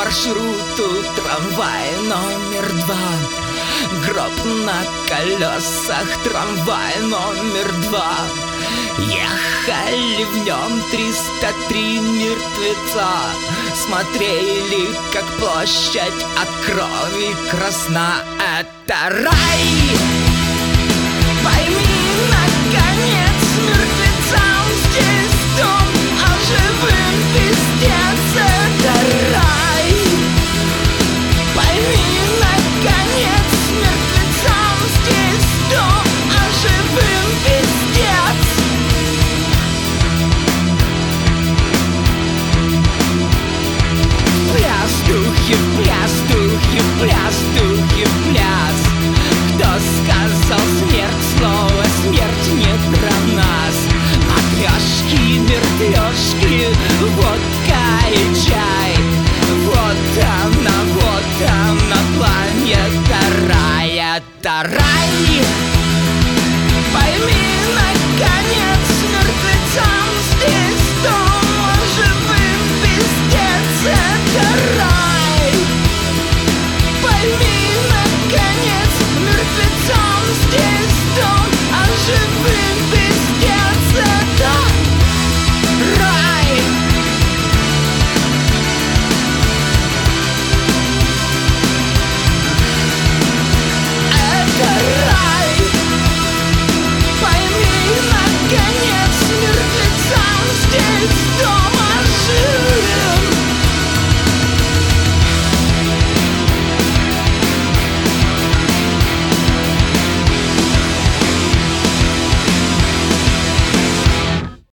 маршруту трамвай номер 2. Гроб на колесах, трамвай номер 2. Ехали в нем 303 мертвеца. Смотрели, как площадь от крови красна. Это рай!